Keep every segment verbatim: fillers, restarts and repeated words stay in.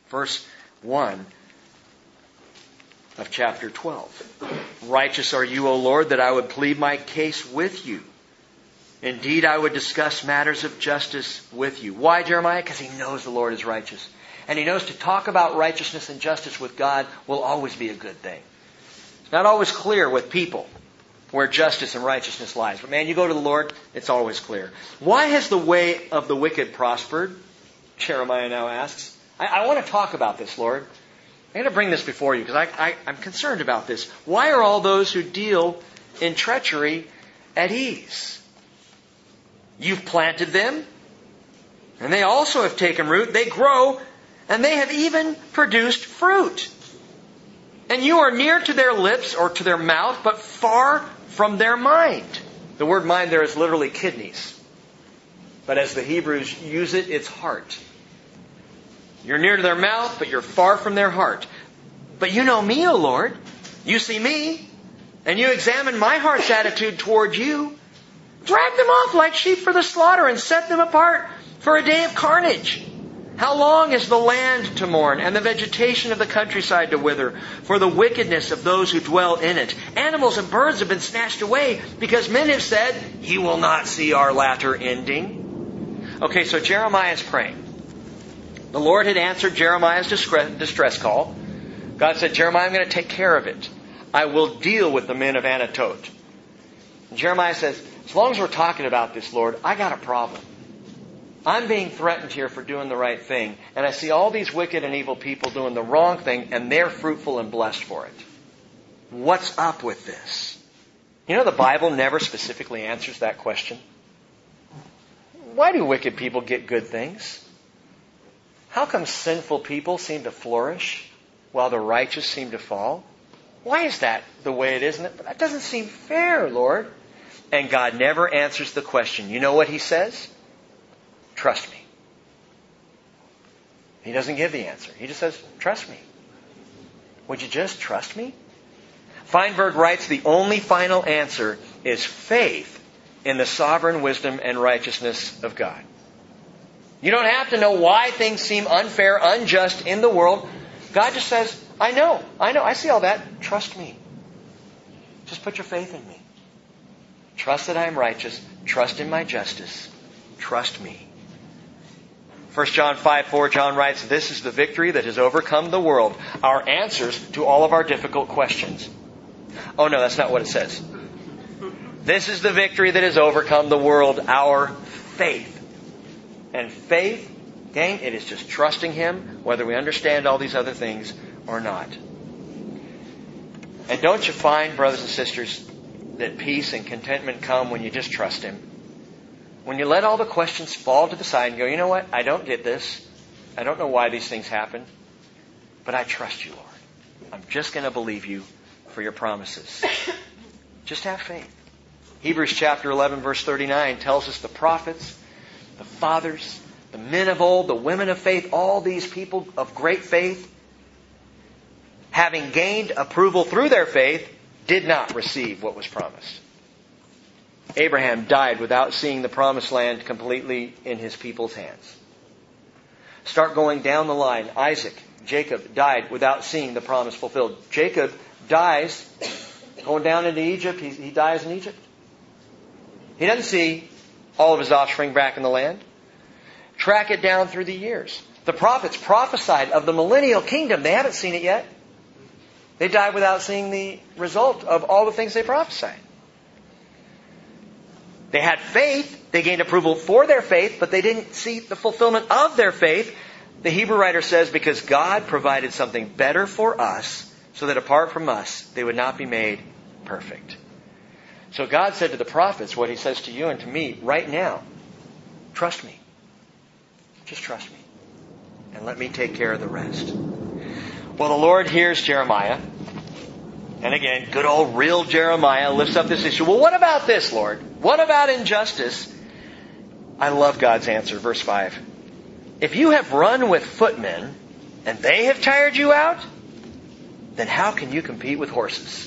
Verse one of chapter twelve. Righteous are you, O Lord, that I would plead my case with you. Indeed, I would discuss matters of justice with you. Why, Jeremiah? Because he knows the Lord is righteous. And he knows to talk about righteousness and justice with God will always be a good thing. It's not always clear with people where justice and righteousness lies. But man, you go to the Lord, it's always clear. Why has the way of the wicked prospered? Jeremiah now asks. I, I want to talk about this, Lord. I'm going to bring this before you because I, I, I'm concerned about this. Why are all those who deal in treachery at ease? You've planted them, and they also have taken root. They grow, and they have even produced fruit. And you are near to their lips or to their mouth, but far from their mind. The word mind there is literally kidneys. But as the Hebrews use it, it's heart. You're near to their mouth, but you're far from their heart. But you know me, O Lord. You see me, and you examine my heart's attitude toward you. Drag them off like sheep for the slaughter and set them apart for a day of carnage. How long is the land to mourn and the vegetation of the countryside to wither for the wickedness of those who dwell in it? Animals and birds have been snatched away because men have said, He will not see our latter ending. Okay, so Jeremiah is praying. The Lord had answered Jeremiah's distress call. God said, Jeremiah, I'm going to take care of it. I will deal with the men of Anatot. And Jeremiah says, as long as we're talking about this, Lord, I got a problem. I'm being threatened here for doing the right thing. And I see all these wicked and evil people doing the wrong thing, and they're fruitful and blessed for it. What's up with this? You know, the Bible never specifically answers that question. Why do wicked people get good things? How come sinful people seem to flourish while the righteous seem to fall? Why is that the way it is? That doesn't seem fair, Lord. And God never answers the question. You know what He says? Trust me. He doesn't give the answer. He just says, trust me. Would you just trust me? Feinberg writes, the only final answer is faith in the sovereign wisdom and righteousness of God. You don't have to know why things seem unfair, unjust in the world. God just says, I know, I know, I see all that. Trust me. Just put your faith in me. Trust that I am righteous. Trust in my justice. Trust me. First John five four, John writes, this is the victory that has overcome the world. Our answers to all of our difficult questions. Oh no, that's not what it says. This is the victory that has overcome the world. Our faith. And faith, gang, it is just trusting Him, whether we understand all these other things or not. And don't you find, brothers and sisters, that peace and contentment come when you just trust Him? When you let all the questions fall to the side and go, you know what? I don't get this. I don't know why these things happen. But I trust you, Lord. I'm just going to believe you for your promises. Just have faith. Hebrews chapter eleven verse thirty-nine tells us the prophets, the fathers, the men of old, the women of faith, all these people of great faith, having gained approval through their faith, did not receive what was promised. Abraham died without seeing the promised land completely in his people's hands. Start going down the line. Isaac, Jacob died without seeing the promise fulfilled. Jacob dies going down into Egypt. He, he dies in Egypt. He doesn't see all of his offspring back in the land. Track it down through the years. The prophets prophesied of the millennial kingdom. They haven't seen it yet. They died without seeing the result of all the things they prophesied. They had faith. They gained approval for their faith, but they didn't see the fulfillment of their faith. The Hebrew writer says, because God provided something better for us, so that apart from us, they would not be made perfect. So God said to the prophets what He says to you and to me right now. Trust me. Just trust me. And let me take care of the rest. Well, the Lord hears Jeremiah. And again, good old real Jeremiah lifts up this issue. Well, what about this, Lord? What about injustice? I love God's answer. Verse five. If you have run with footmen and they have tired you out, then how can you compete with horses?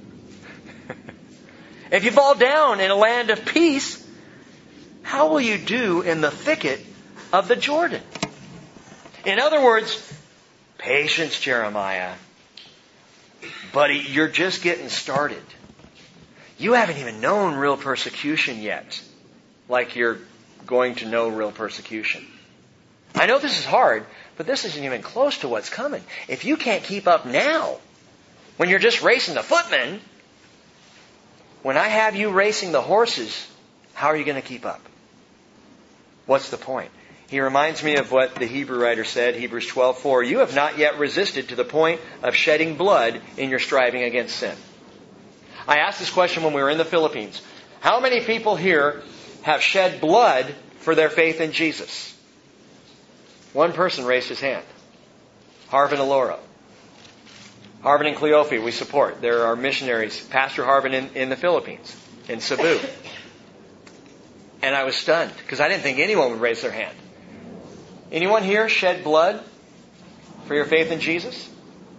If you fall down in a land of peace, how will you do in the thicket of the Jordan? In other words, Patience, Jeremiah. Buddy, you're just getting started. You haven't even known real persecution yet, like you're going to know real persecution. I know this is hard, but this isn't even close to what's coming. If you can't keep up now, when you're just racing the footmen, when I have you racing the horses, how are you going to keep up? What's the point? He reminds me of what the Hebrew writer said, Hebrews twelve four. You have not yet resisted to the point of shedding blood in your striving against sin. I asked this question when we were in the Philippines. How many people here have shed blood for their faith in Jesus? One person raised his hand. Harvin Aloro. Harvin and Cleophas, we support. There are missionaries, Pastor Harvin in, in the Philippines, in Cebu. And I was stunned, because I didn't think anyone would raise their hand. Anyone here shed blood for your faith in Jesus?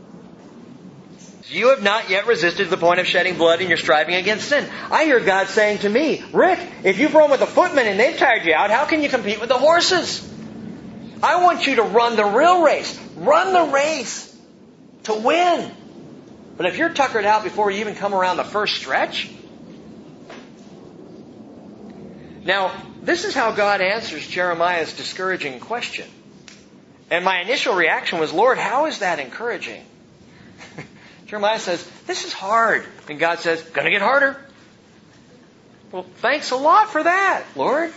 You have not yet resisted to the point of shedding blood in your striving against sin. I hear God saying to me, Rick, if you've run with the footmen and they've tired you out, how can you compete with the horses? I want you to run the real race. Run the race to win. But if you're tuckered out before you even come around the first stretch... Now, this is how God answers Jeremiah's discouraging question. And my initial reaction was, Lord, how is that encouraging? Jeremiah says, this is hard. And God says, gonna get harder. Well, thanks a lot for that, Lord.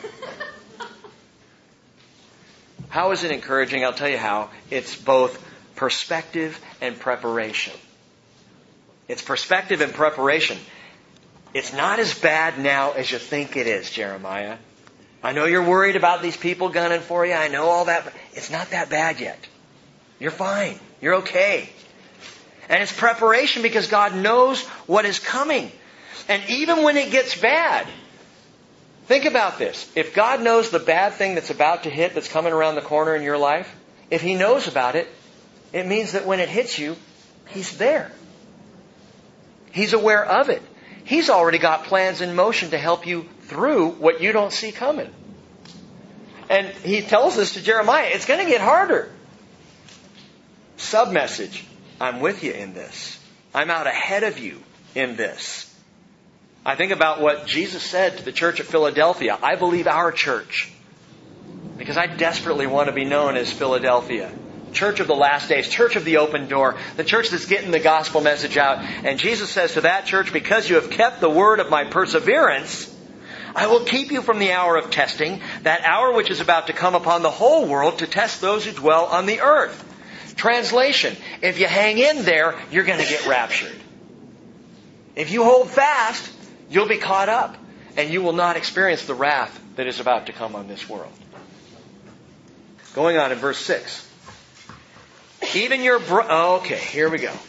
How is it encouraging? I'll tell you how. It's both perspective and preparation. It's perspective and preparation. It's not as bad now as you think it is, Jeremiah. I know you're worried about these people gunning for you. I know all that, but it's not that bad yet. You're fine. You're okay. And it's preparation because God knows what is coming. And even when it gets bad, think about this. If God knows the bad thing that's about to hit, that's coming around the corner in your life, if He knows about it, it means that when it hits you, He's there. He's aware of it. He's already got plans in motion to help you through what you don't see coming. And He tells us to Jeremiah, it's going to get harder. Sub-message, I'm with you in this. I'm out ahead of you in this. I think about what Jesus said to the church at Philadelphia. I believe our church, because I desperately want to be known as Philadelphia. Church of the last days, church of the open door, the church that's getting the gospel message out. And Jesus says to that church, because you have kept the word of my perseverance, I will keep you from the hour of testing, that hour which is about to come upon the whole world to test those who dwell on the earth. Translation, if you hang in there, you're going to get raptured. If you hold fast, you'll be caught up, and you will not experience the wrath that is about to come on this world. Going on in verse six. Even your bro- oh, okay, here we go.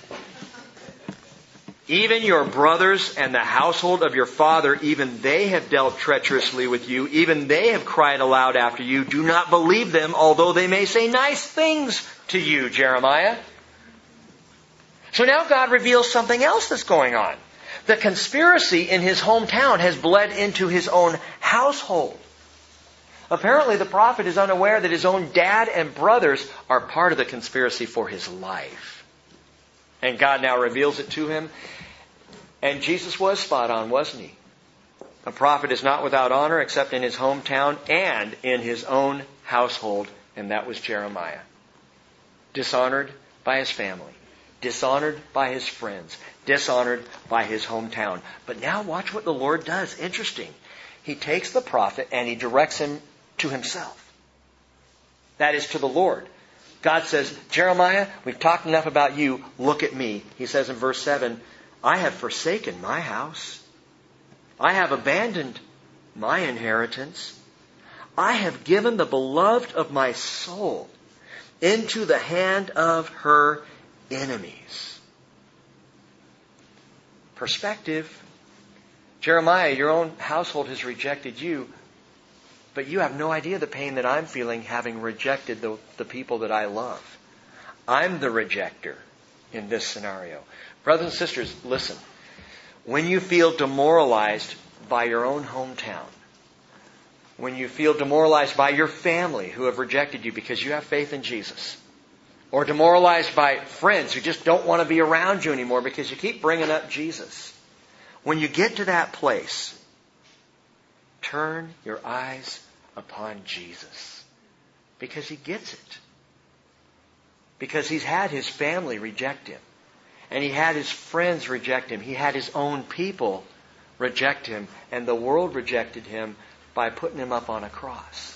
Even your brothers and the household of your father, even they have dealt treacherously with you. Even they have cried aloud after you. Do not believe them, although they may say nice things to you, Jeremiah. So now God reveals something else that's going on. The conspiracy in his hometown has bled into his own household. Apparently the prophet is unaware that his own dad and brothers are part of the conspiracy for his life. And God now reveals it to him. And Jesus was spot on, wasn't he? A prophet is not without honor except in his hometown and in his own household. And that was Jeremiah. Dishonored by his family. Dishonored by his friends. Dishonored by his hometown. But now watch what the Lord does. Interesting. He takes the prophet and he directs him to himself. That is, to the Lord. God says, Jeremiah, we've talked enough about you. Look at me. He says in verse seven, I have forsaken my house. I have abandoned my inheritance. I have given the beloved of my soul into the hand of her enemies. Perspective. Jeremiah, your own household has rejected you, but you have no idea the pain that I'm feeling having rejected the, the people that I love. I'm the rejecter in this scenario. Brothers and sisters, listen. When you feel demoralized by your own hometown, when you feel demoralized by your family who have rejected you because you have faith in Jesus, or demoralized by friends who just don't want to be around you anymore because you keep bringing up Jesus. When you get to that place, turn your eyes upon Jesus. Because He gets it. Because He's had His family reject Him. And He had His friends reject Him. He had His own people reject Him. And the world rejected Him by putting Him up on a cross.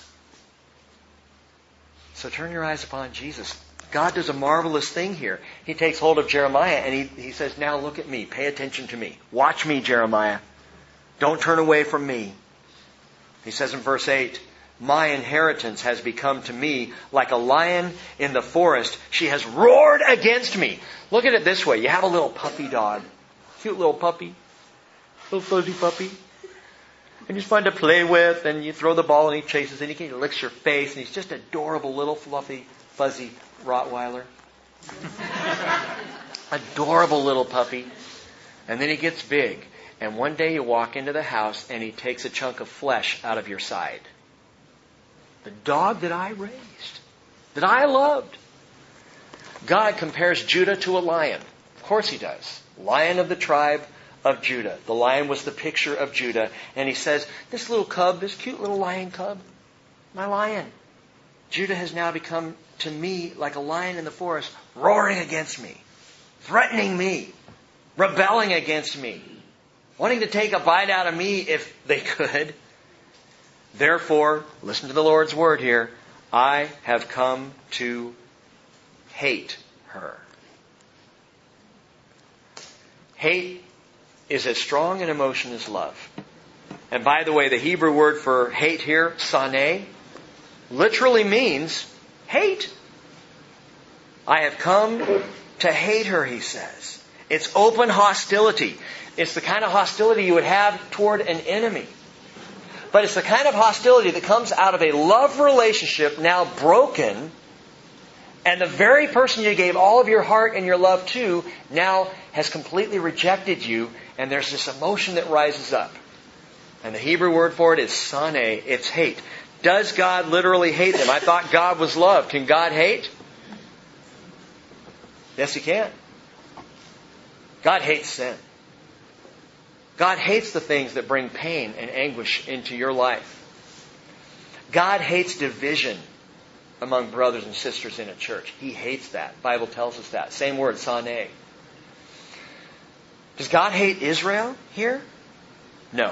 So turn your eyes upon Jesus. God does a marvelous thing here. He takes hold of Jeremiah and he, he says, now look at me. Pay attention to me. Watch me, Jeremiah. Don't turn away from me. He says in verse eight, my inheritance has become to me like a lion in the forest. She has roared against me. Look at it this way. You have a little puppy dog. Cute little puppy. Little fuzzy puppy. And you find to play with, and you throw the ball and he chases and he licks your face, and he's just adorable little fluffy, fuzzy Rottweiler. Adorable little puppy. And then he gets big. And one day you walk into the house and he takes a chunk of flesh out of your side. The dog that I raised, that I loved. God compares Judah to a lion. Of course He does. Lion of the tribe of Judah. The lion was the picture of Judah. And He says, this little cub, this cute little lion cub, my lion. Judah has now become to me like a lion in the forest, roaring against me, threatening me, rebelling against me, wanting to take a bite out of me if they could. Therefore, listen to the Lord's word here, I have come to hate her. Hate is as strong an emotion as love. And by the way, the Hebrew word for hate here, saneh, literally means hate. I have come to hate her, he says. It's open hostility. It's the kind of hostility you would have toward an enemy. But it's the kind of hostility that comes out of a love relationship now broken, and the very person you gave all of your heart and your love to now has completely rejected you, and there's this emotion that rises up. And the Hebrew word for it is saneh. It's hate. Does God literally hate them? I thought God was love. Can God hate? Yes, He can. God hates sin. God hates the things that bring pain and anguish into your life. God hates division among brothers and sisters in a church. He hates that. The Bible tells us that. Same word, saneh. Does God hate Israel here? No.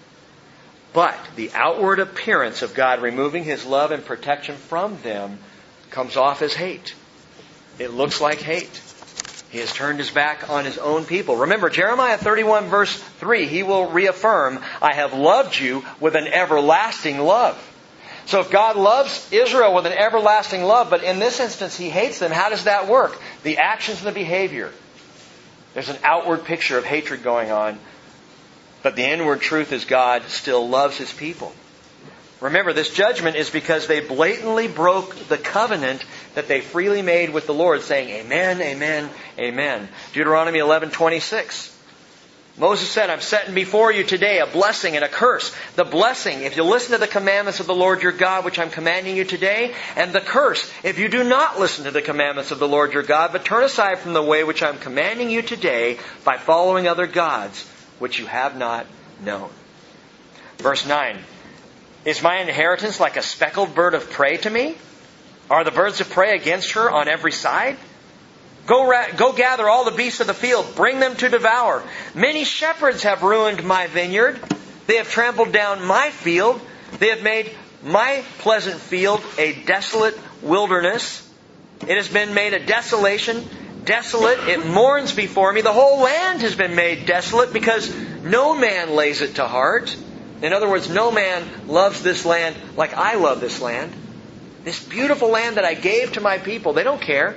But the outward appearance of God removing His love and protection from them comes off as hate. It looks like hate. He has turned His back on His own people. Remember, Jeremiah thirty-one verse three, He will reaffirm, I have loved you with an everlasting love. So if God loves Israel with an everlasting love, but in this instance He hates them, how does that work? The actions and the behavior. There's an outward picture of hatred going on, but the inward truth is God still loves His people. Remember, this judgment is because they blatantly broke the covenant that they freely made with the Lord, saying, Amen, Amen, Amen. Deuteronomy eleven twenty-six. Moses said, I'm setting before you today a blessing and a curse. The blessing, if you listen to the commandments of the Lord your God, which I'm commanding you today, and the curse, if you do not listen to the commandments of the Lord your God, but turn aside from the way which I'm commanding you today by following other gods, which you have not known. Verse nine. Is my inheritance like a speckled bird of prey to me? Are the birds of prey against her on every side? Go, ra- go gather all the beasts of the field. Bring them to devour. Many shepherds have ruined my vineyard. They have trampled down my field. They have made my pleasant field a desolate wilderness. It has been made a desolation, desolate. It mourns before me. The whole land has been made desolate because no man lays it to heart. In other words, no man loves this land like I love this land. This beautiful land that I gave to my people. They don't care.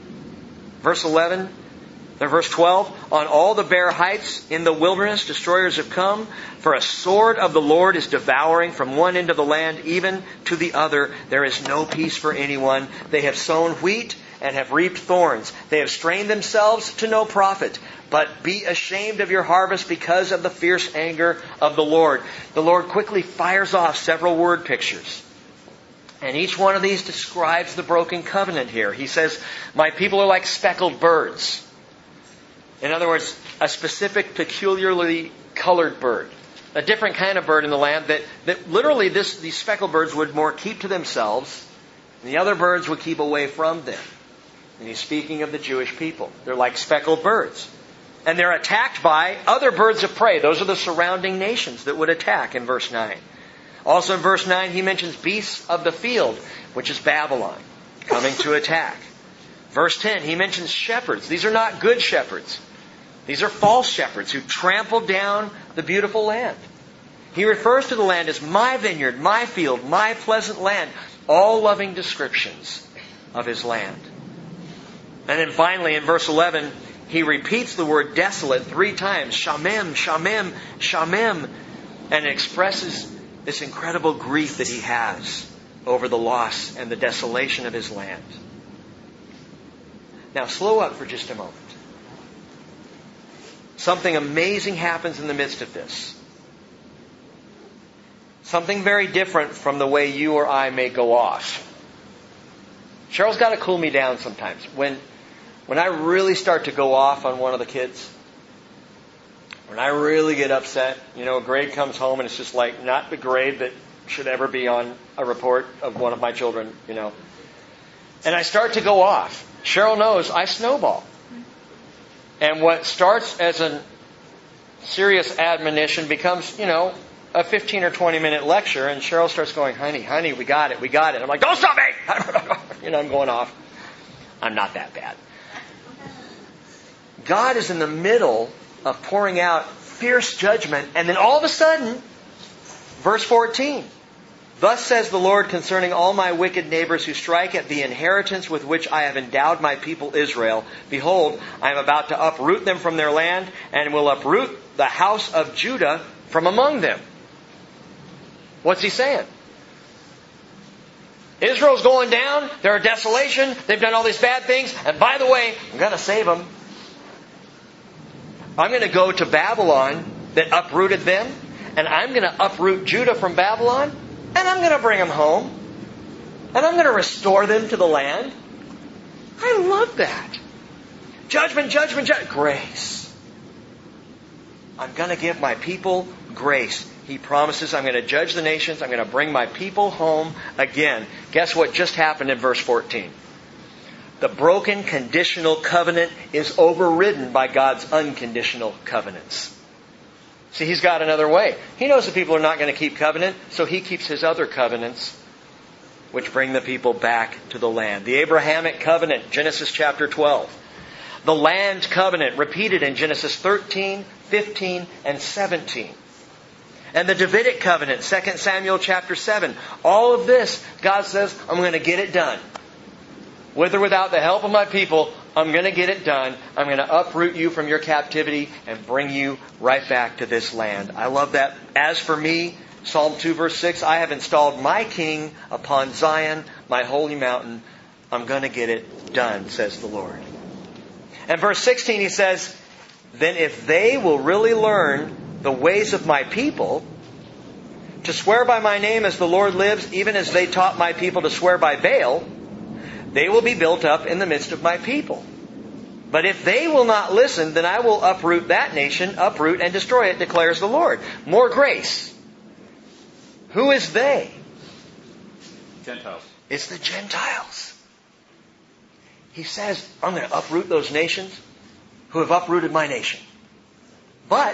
Verse eleven, or verse twelve, on all the bare heights in the wilderness destroyers have come, for a sword of the Lord is devouring from one end of the land even to the other. There is no peace for anyone. They have sown wheat and have reaped thorns. They have strained themselves to no profit. But be ashamed of your harvest because of the fierce anger of the Lord. The Lord quickly fires off several word pictures. And each one of these describes the broken covenant here. He says, my people are like speckled birds. In other words, a specific, peculiarly colored bird. A different kind of bird in the land that, that literally this, these speckled birds would more keep to themselves, and the other birds would keep away from them. And he's speaking of the Jewish people. They're like speckled birds. And they're attacked by other birds of prey. Those are the surrounding nations that would attack in verse nine. Also in verse nine, he mentions beasts of the field, which is Babylon, coming to attack. Verse ten, he mentions shepherds. These are not good shepherds. These are false shepherds who trample down the beautiful land. He refers to the land as my vineyard, my field, my pleasant land. All loving descriptions of his land. And then finally in verse eleven, he repeats the word desolate three times. Shamem, shamem, shamem. And it expresses this incredible grief that he has over the loss and the desolation of his land. Now slow up for just a moment. Something amazing happens in the midst of this. Something very different from the way you or I may go off. Cheryl's got to cool me down sometimes. When, when I really start to go off on one of the kids, when I really get upset, you know, a grade comes home and it's just like not the grade that should ever be on a report of one of my children, you know. And I start to go off. Cheryl knows I snowball. And what starts as a serious admonition becomes, you know, a fifteen or twenty minute lecture. And Cheryl starts going, honey, honey, we got it, we got it. I'm like, don't stop me! You know, I'm going off. I'm not that bad. God is in the middle of pouring out fierce judgment. And then all of a sudden, verse fourteen. Thus says the Lord concerning all my wicked neighbors who strike at the inheritance with which I have endowed my people Israel. Behold, I am about to uproot them from their land and will uproot the house of Judah from among them. What's he saying? Israel's going down. They're a desolation. They've done all these bad things. And by the way, I'm going to save them. I'm going to go to Babylon that uprooted them. And I'm going to uproot Judah from Babylon. And I'm going to bring them home. And I'm going to restore them to the land. I love that. Judgment, judgment, judgment. Grace. I'm going to give my people grace. He promises I'm going to judge the nations. I'm going to bring my people home again. Guess what just happened in verse fourteen? The broken conditional covenant is overridden by God's unconditional covenants. See, He's got another way. He knows the people are not going to keep covenant, so He keeps His other covenants, which bring the people back to the land. The Abrahamic covenant, Genesis chapter twelve. The land covenant, repeated in Genesis thirteen, fifteen, and seventeen. And the Davidic covenant, Second Samuel chapter seven. All of this, God says, I'm going to get it done. With or without the help of my people, I'm going to get it done. I'm going to uproot you from your captivity and bring you right back to this land. I love that. As for me, Psalm two verse six, I have installed my king upon Zion, my holy mountain. I'm going to get it done, says the Lord. And verse sixteen, he says, then if they will really learn the ways of my people, to swear by my name as the Lord lives, even as they taught my people to swear by Baal, they will be built up in the midst of my people. But if they will not listen, then I will uproot that nation, uproot and destroy it, declares the Lord. More grace. Who is they? Gentiles. It's the Gentiles. He says, I'm going to uproot those nations who have uprooted my nation. But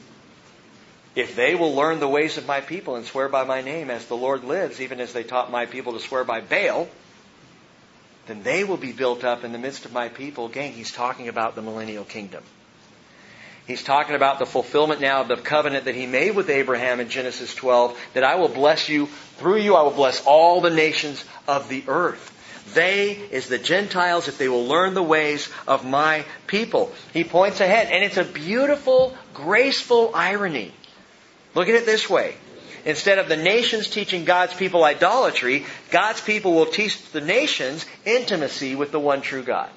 if they will learn the ways of my people and swear by my name as the Lord lives, even as they taught my people to swear by Baal, then they will be built up in the midst of my people. Again, he's talking about the millennial kingdom. He's talking about the fulfillment now of the covenant that He made with Abraham in Genesis twelve, that I will bless you, through you I will bless all the nations of the earth. They is the Gentiles if they will learn the ways of my people. He points ahead, and it's a beautiful, graceful irony. Look at it this way. Instead of the nations teaching God's people idolatry, God's people will teach the nations intimacy with the one true God.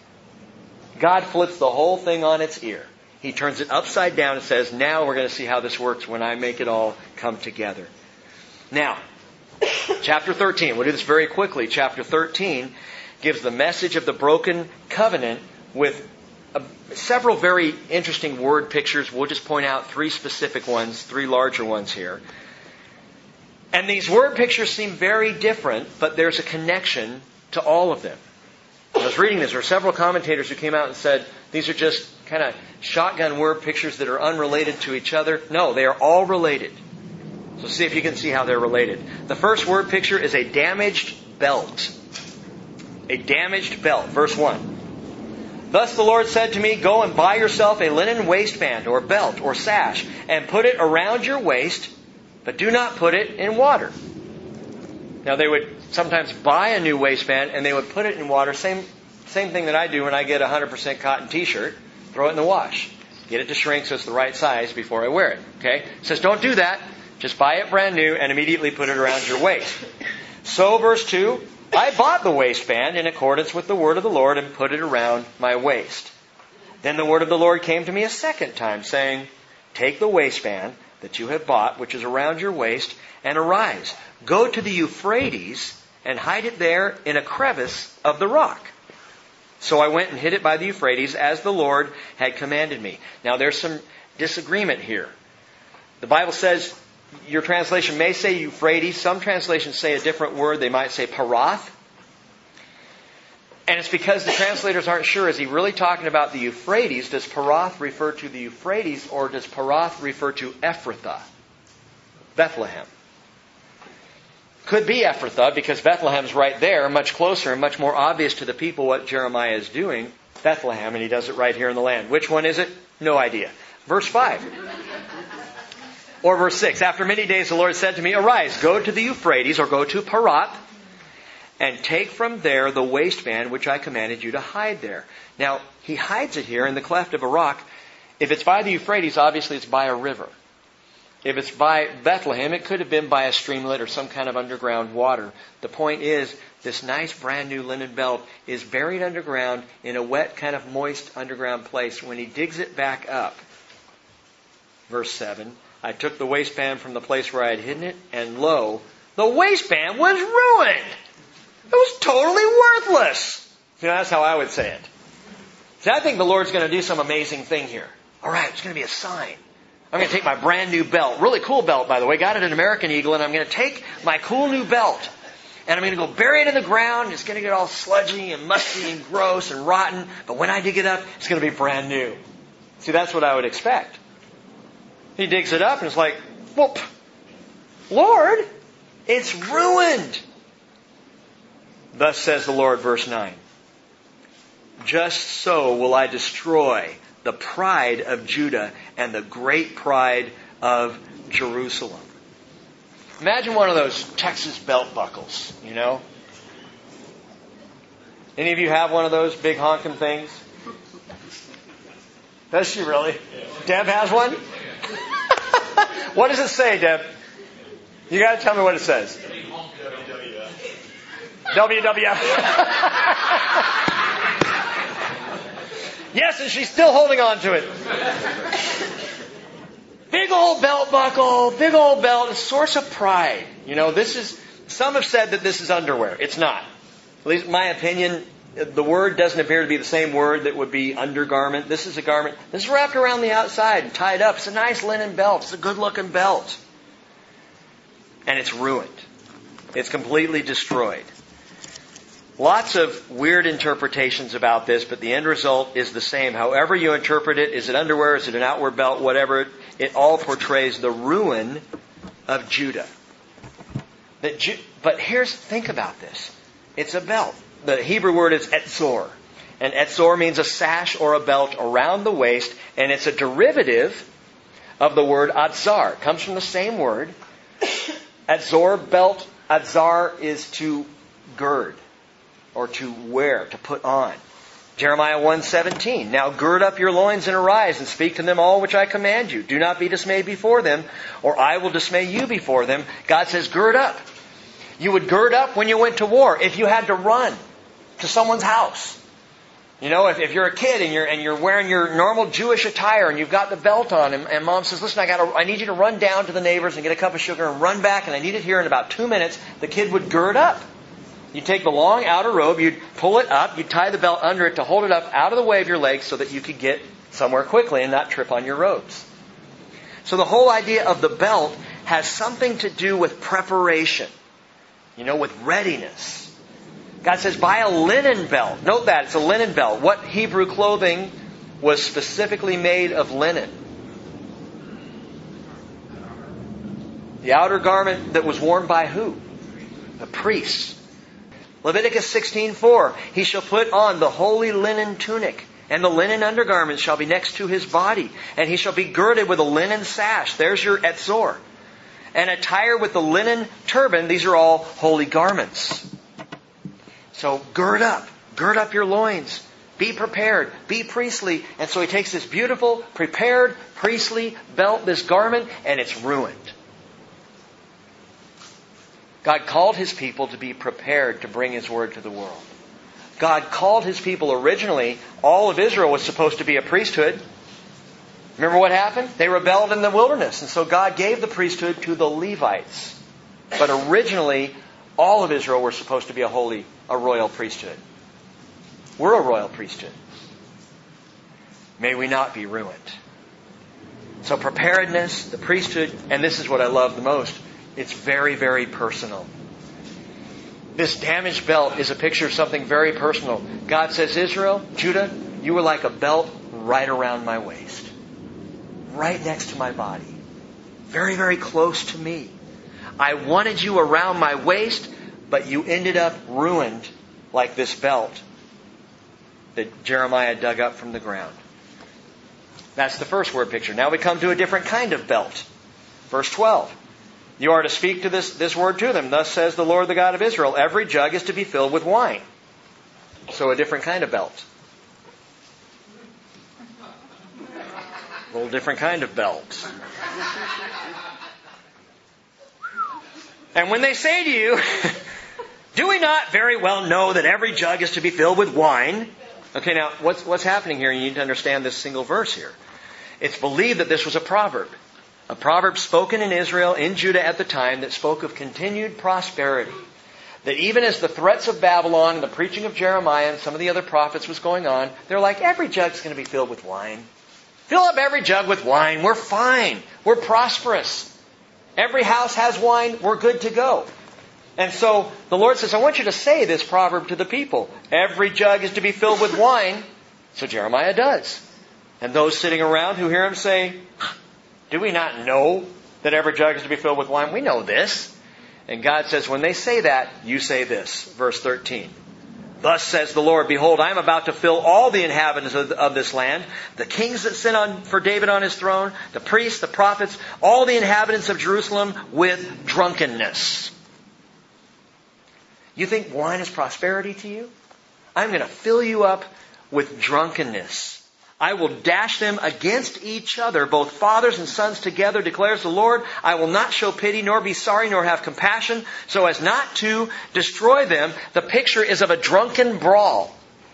God flips the whole thing on its ear. He turns it upside down and says, now we're going to see how this works when I make it all come together. Now, Chapter thirteen, we'll do this very quickly. Chapter thirteen gives the message of the broken covenant with a, several very interesting word pictures. We'll just point out three specific ones, three larger ones here. And these word pictures seem very different, but there's a connection to all of them. I was reading this. There were several commentators who came out and said, these are just kind of shotgun word pictures that are unrelated to each other. No, they are all related. So see if you can see how they're related. The first word picture is a damaged belt. A damaged belt. Verse one. Thus the Lord said to me, go and buy yourself a linen waistband or belt or sash and put it around your waist, but do not put it in water. Now they would sometimes buy a new waistband and they would put it in water. Same, same thing that I do when I get a one hundred percent cotton t-shirt. Throw it in the wash. Get it to shrink so it's the right size before I wear it. Okay? It says don't do that. Just buy it brand new and immediately put it around your waist. So, verse two, I bought the waistband in accordance with the word of the Lord and put it around my waist. Then the word of the Lord came to me a second time, saying, take the waistband that you have bought, which is around your waist, and arise. Go to the Euphrates and hide it there in a crevice of the rock. So I went and hid it by the Euphrates as the Lord had commanded me. Now there's some disagreement here. The Bible says, your translation may say Euphrates. Some translations say a different word. They might say Parath. And it's because the translators aren't sure. Is he really talking about the Euphrates? Does Parath refer to the Euphrates, or does Parath refer to Ephrathah, Bethlehem? Could be Ephrathah, because Bethlehem's right there, much closer and much more obvious to the people what Jeremiah is doing. Bethlehem, and he does it right here in the land. Which one is it? No idea. Verse five. Or verse six, after many days the Lord said to me, arise, go to the Euphrates, or go to Parath, and take from there the waistband which I commanded you to hide there. Now, he hides it here in the cleft of a rock. If it's by the Euphrates, obviously it's by a river. If it's by Bethlehem, it could have been by a streamlet or some kind of underground water. The point is, this nice brand new linen belt is buried underground in a wet, kind of moist underground place. When he digs it back up, verse seven, I took the waistband from the place where I had hidden it, and lo, the waistband was ruined. It was totally worthless. You know, that's how I would say it. See, I think the Lord's going to do some amazing thing here. All right, it's going to be a sign. I'm going to take my brand new belt. Really cool belt, by the way. Got it at American Eagle, and I'm going to take my cool new belt, and I'm going to go bury it in the ground. It's going to get all sludgy and musty and gross and rotten. But when I dig it up, it's going to be brand new. See, that's what I would expect. He digs it up and it's like, whoop, Lord, it's ruined. Thus says the Lord, verse nine. Just so will I destroy the pride of Judah and the great pride of Jerusalem. Imagine one of those Texas belt buckles, you know. Any of you have one of those big honking things? Does she really? Deb has one? What does it say, Deb? You got to tell me what it says. W W F. Yes, and she's still holding on to it. Big old belt buckle, big old belt, a source of pride. You know, this is, some have said that this is underwear. It's not. At least in my opinion, the word doesn't appear to be the same word that would be undergarment. This is a garment. This is wrapped around the outside and tied up. It's a nice linen belt. It's a good looking belt. And it's ruined. It's completely destroyed. Lots of weird interpretations about this, but the end result is the same. However you interpret it, is it underwear, is it an outward belt, whatever, it all portrays the ruin of Judah. That Ju- but here's, think about this. It's a belt. The Hebrew word is etzor. And etzor means a sash or a belt around the waist, and it's a derivative of the word adzar. It comes from the same word. Adzor, belt, adzar is to gird, or to wear, to put on. Jeremiah one seventeen. Now gird up your loins and arise and speak to them all which I command you. Do not be dismayed before them, or I will dismay you before them. God says gird up. You would gird up when you went to war. If you had to run to someone's house, You know, if, if you're a kid and you're and you're wearing your normal Jewish attire and you've got the belt on, and, and mom says, "Listen, I got I need you to run down to the neighbors and get a cup of sugar and run back, and I need it here in about two minutes." The kid would gird up. You'd take the long outer robe, you'd pull it up, you'd tie the belt under it to hold it up out of the way of your legs so that you could get somewhere quickly and not trip on your robes. So the whole idea of the belt has something to do with preparation. You know, with readiness. God says, buy a linen belt. Note that, it's a linen belt. What Hebrew clothing was specifically made of linen? The outer garment that was worn by who? The priests. Leviticus sixteen four, he shall put on the holy linen tunic, and the linen undergarment shall be next to his body, and he shall be girded with a linen sash. There's your etzor. And attire with the linen turban. These are all holy garments. So gird up. Gird up your loins. Be prepared. Be priestly. And so he takes this beautiful, prepared, priestly belt, this garment, and it's ruined. God called His people to be prepared to bring His word to the world. God called His people originally. All of Israel was supposed to be a priesthood. Remember what happened? They rebelled in the wilderness. And so God gave the priesthood to the Levites. But originally, all of Israel were supposed to be a holy, a royal priesthood. We're a royal priesthood. May we not be ruined. So preparedness, the priesthood, and this is what I love the most. It's very, very personal. This damaged belt is a picture of something very personal. God says, Israel, Judah, you were like a belt right around my waist. Right next to my body. Very, very close to me. I wanted you around my waist, but you ended up ruined like this belt that Jeremiah dug up from the ground. That's the first word picture. Now we come to a different kind of belt. Verse twelve. You are to speak to this, this word to them. Thus says the Lord, the God of Israel, every jug is to be filled with wine. So a different kind of belt. A little different kind of belt. And when they say to you, do we not very well know that every jug is to be filled with wine? Okay, now, what's, what's happening here? You need to understand this single verse here. It's believed that this was a proverb. A proverb spoken in Israel, in Judah at the time, that spoke of continued prosperity. That even as the threats of Babylon and the preaching of Jeremiah and some of the other prophets was going on, they're like, every jug's going to be filled with wine. Fill up every jug with wine. We're fine. We're prosperous. Every house has wine. We're good to go. And so the Lord says, I want you to say this proverb to the people. Every jug is to be filled with wine. So Jeremiah does. And those sitting around who hear him say, do we not know that every jug is to be filled with wine? We know this. And God says, when they say that, you say this. Verse thirteen. Thus says the Lord, behold, I am about to fill all the inhabitants of, of this land, the kings that sit on for David on his throne, the priests, the prophets, all the inhabitants of Jerusalem with drunkenness. You think wine is prosperity to you? I'm going to fill you up with drunkenness. I will dash them against each other, both fathers and sons together, declares the Lord. I will not show pity, nor be sorry, nor have compassion, so as not to destroy them. The picture is of a drunken brawl.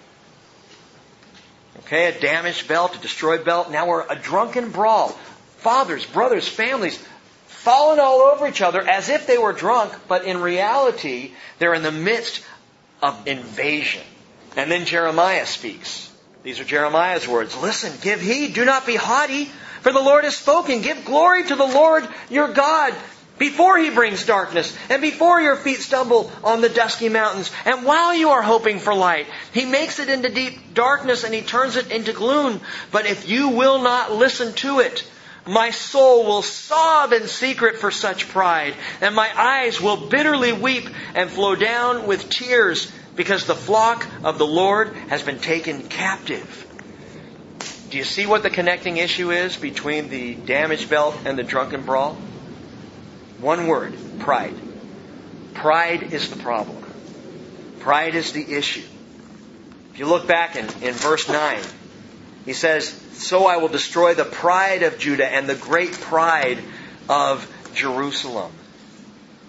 Okay, a damaged belt, a destroyed belt. Now we're a drunken brawl. Fathers, brothers, families, falling all over each other as if they were drunk, but in reality, they're in the midst of invasion. And then Jeremiah speaks. These are Jeremiah's words. Listen, give heed, do not be haughty, for the Lord has spoken. Give glory to the Lord your God before He brings darkness and before your feet stumble on the dusky mountains. And while you are hoping for light, He makes it into deep darkness and He turns it into gloom. But if you will not listen to it, my soul will sob in secret for such pride, and my eyes will bitterly weep and flow down with tears, because the flock of the Lord has been taken captive. Do you see what the connecting issue is between the damaged belt and the drunken brawl? One word, pride. Pride is the problem. Pride is the issue. If you look back in, in verse nine, he says, so I will destroy the pride of Judah and the great pride of Jerusalem.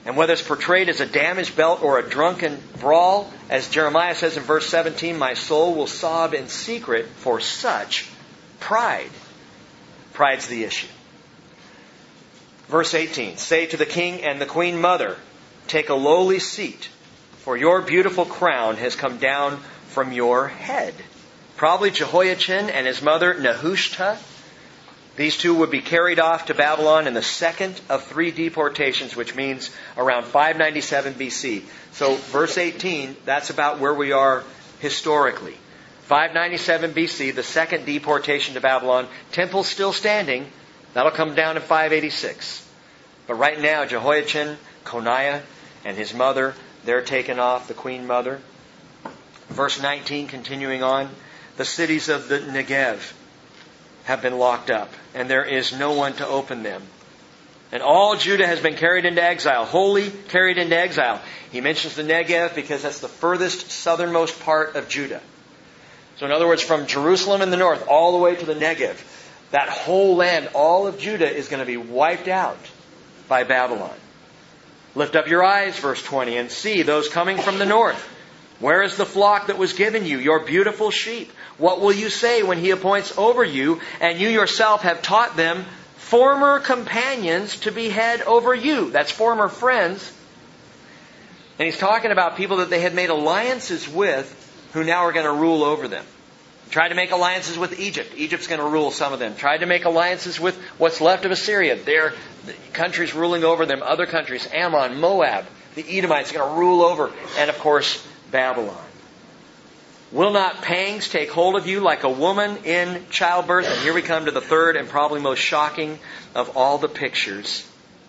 And whether it's portrayed as a damaged belt or a drunken brawl, as Jeremiah says in verse seventeen, my soul will sob in secret for such pride. Pride's the issue. Verse eighteen, say to the king and the queen mother, take a lowly seat, for your beautiful crown has come down from your head. Probably Jehoiachin and his mother Nehushta. These two would be carried off to Babylon in the second of three deportations, which means around five ninety-seven B C. So verse eighteen, that's about where we are historically. five ninety-seven B C, the second deportation to Babylon. Temple's still standing. That'll come down in five eighty-six. But right now, Jehoiachin, Coniah, and his mother, they're taken off, the queen mother. Verse nineteen, continuing on, the cities of the Negev have been locked up, and there is no one to open them. And all Judah has been carried into exile, wholly carried into exile. He mentions the Negev because that's the furthest southernmost part of Judah. So in other words, from Jerusalem in the north all the way to the Negev, that whole land, all of Judah, is going to be wiped out by Babylon. Lift up your eyes, verse twenty, and see those coming from the north. Where is the flock that was given you, your beautiful sheep? What will you say when he appoints over you, and you yourself have taught them former companions to be head over you? That's former friends. And he's talking about people that they had made alliances with, who now are going to rule over them. Tried to make alliances with Egypt. Egypt's going to rule some of them. Tried to make alliances with what's left of Assyria. Their countries ruling over them. Other countries. Ammon, Moab, the Edomites are going to rule over. And of course, Babylon. Will not pangs take hold of you like a woman in childbirth? And here we come to the third and probably most shocking of all the pictures.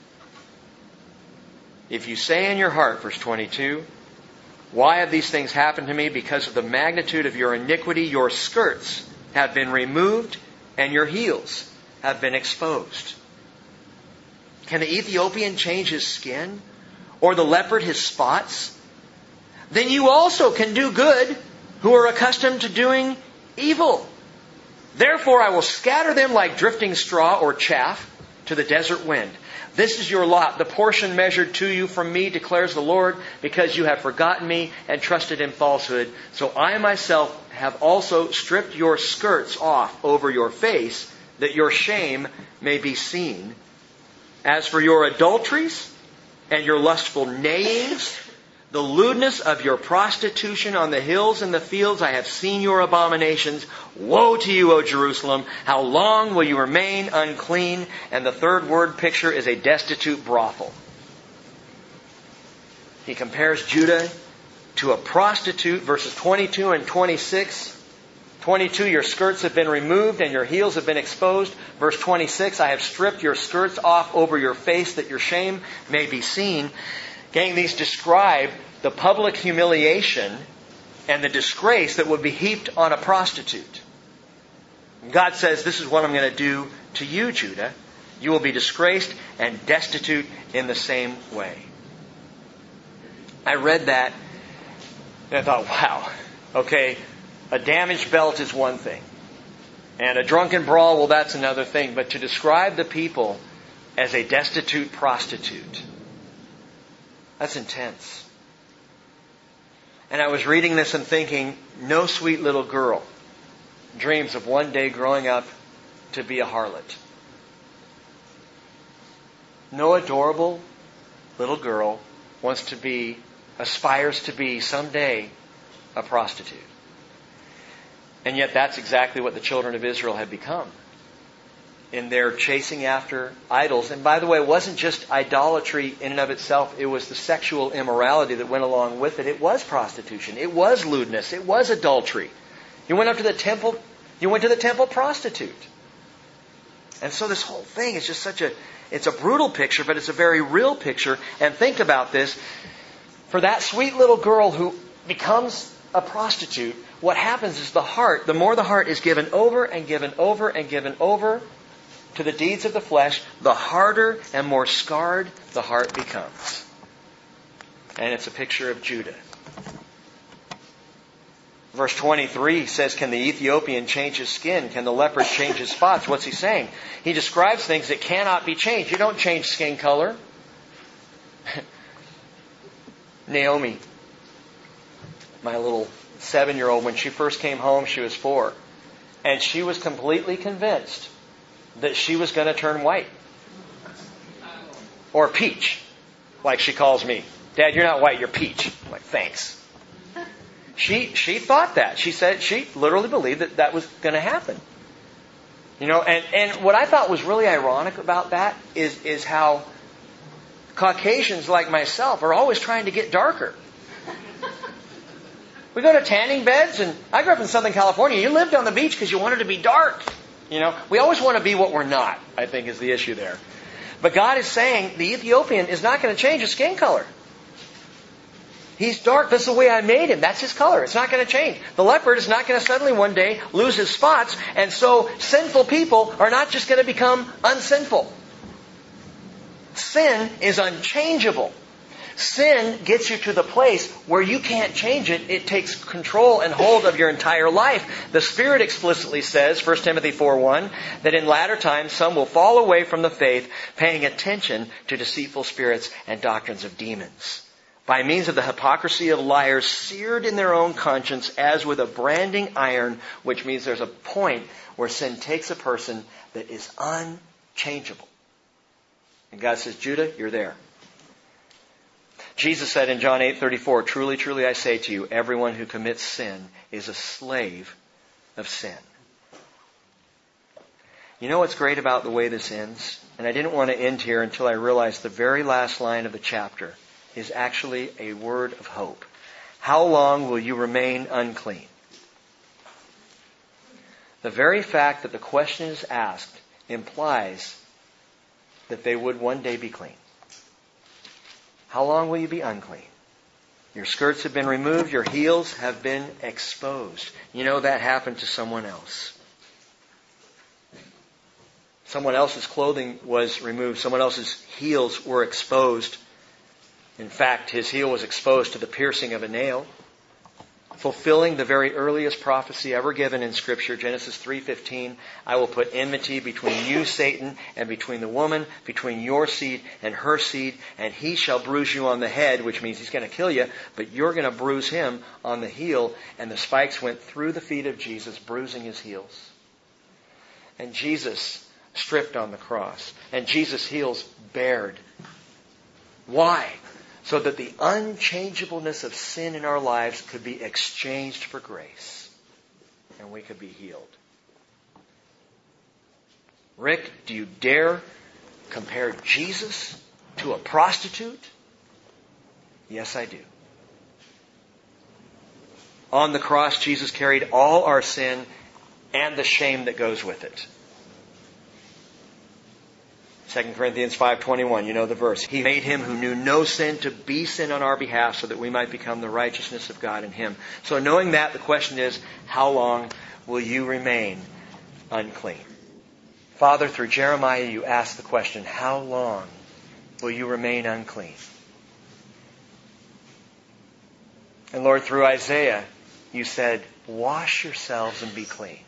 If you say in your heart, verse twenty-two, why have these things happened to me? Because of the magnitude of your iniquity, your skirts have been removed and your heels have been exposed. Can the Ethiopian change his skin? Or the leopard his spots? Then you also can do good who are accustomed to doing evil. Therefore I will scatter them like drifting straw or chaff to the desert wind. This is your lot, the portion measured to you from me, declares the Lord, because you have forgotten me and trusted in falsehood. So I myself have also stripped your skirts off over your face, that your shame may be seen. As for your adulteries and your lustful neighings, the lewdness of your prostitution on the hills and the fields, I have seen your abominations. Woe to you, O Jerusalem! How long will you remain unclean? And the third word picture is a destitute brothel. He compares Judah to a prostitute, verses twenty-two and twenty-six. twenty-two, your skirts have been removed and your heels have been exposed. Verse twenty-six, I have stripped your skirts off over your face that your shame may be seen. Gang, these describe the public humiliation and the disgrace that would be heaped on a prostitute. God says, this is what I'm going to do to you, Judah. You will be disgraced and destitute in the same way. I read that and I thought, wow, okay, a damaged belt is one thing. And a drunken brawl, well, that's another thing. But to describe the people as a destitute prostitute, that's intense. And I was reading this and thinking, no sweet little girl dreams of one day growing up to be a harlot. No adorable little girl wants to be, aspires to be someday a prostitute. And yet that's exactly what the children of Israel had become in their chasing after idols. And by the way, it wasn't just idolatry in and of itself. It was the sexual immorality that went along with it. It was prostitution. It was lewdness. It was adultery. You went up to the temple, you went to the temple prostitute. And so this whole thing is just such a, it's a brutal picture, but it's a very real picture. And think about this. For that sweet little girl who becomes a prostitute, what happens is the heart, the more the heart is given over and given over and given over to the deeds of the flesh, the harder and more scarred the heart becomes. And it's a picture of Judah. Verse twenty-three says, can the Ethiopian change his skin? Can the leopard change his spots? What's he saying? He describes things that cannot be changed. You don't change skin color. Naomi, my little seven-year-old, when she first came home, she was four. And she was completely convinced that she was going to turn white. Or peach, like she calls me. Dad, you're not white, you're peach. I'm like, thanks. She she thought that. She said she literally believed that that was going to happen. You know, and, and what I thought was really ironic about that is, is how Caucasians like myself are always trying to get darker. We go to tanning beds, and I grew up in Southern California. You lived on the beach because you wanted to be dark. You know, we always want to be what we're not, I think is the issue there. But God is saying the Ethiopian is not going to change his skin color. He's dark. That's the way I made him. That's his color. It's not going to change. The leopard is not going to suddenly one day lose his spots. And so sinful people are not just going to become unsinful. Sin is unchangeable. Sin gets you to the place where you can't change it. It takes control and hold of your entire life. The Spirit explicitly says, First Timothy four one, that in latter times some will fall away from the faith, paying attention to deceitful spirits and doctrines of demons, by means of the hypocrisy of liars, seared in their own conscience as with a branding iron, which means there's a point where sin takes a person that is unchangeable. And God says, Judah, you're there. Jesus said in John eight thirty-four, truly, truly I say to you, everyone who commits sin is a slave of sin. You know what's great about the way this ends? And I didn't want to end here until I realized the very last line of the chapter is actually a word of hope. How long will you remain unclean? The very fact that the question is asked implies that they would one day be clean. How long will you be unclean? Your skirts have been removed. Your heels have been exposed. You know that happened to someone else. Someone else's clothing was removed. Someone else's heels were exposed. In fact, his heel was exposed to the piercing of a nail, fulfilling the very earliest prophecy ever given in Scripture, Genesis three fifteen. I will put enmity between you, Satan, and between the woman, between your seed and her seed, and he shall bruise you on the head, which means he's going to kill you, but you're going to bruise him on the heel. And the spikes went through the feet of Jesus, bruising his heels. And Jesus stripped on the cross, and Jesus' heels bared. Why? So that the unchangeableness of sin in our lives could be exchanged for grace. And we could be healed. Rick, do you dare compare Jesus to a prostitute? Yes, I do. On the cross, Jesus carried all our sin and the shame that goes with it. Second Corinthians five twenty-one, you know the verse. He made him who knew no sin to be sin on our behalf so that we might become the righteousness of God in him. So knowing that, the question is, how long will you remain unclean? Father, through Jeremiah, you ask the question, how long will you remain unclean? And Lord, through Isaiah, you said, wash yourselves and be clean.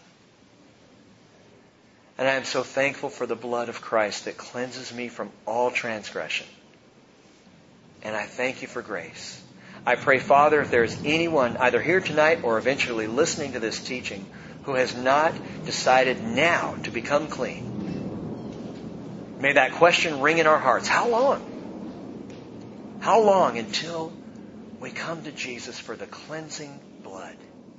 And I am so thankful for the blood of Christ that cleanses me from all transgression. And I thank you for grace. I pray, Father, if there is anyone either here tonight or eventually listening to this teaching who has not decided now to become clean, may that question ring in our hearts. How long? How long until we come to Jesus for the cleansing blood?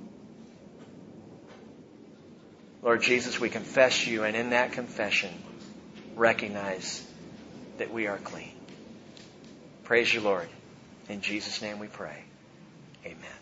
Lord Jesus, we confess you, and in that confession, recognize that we are clean. Praise you, Lord. In Jesus' name we pray. Amen.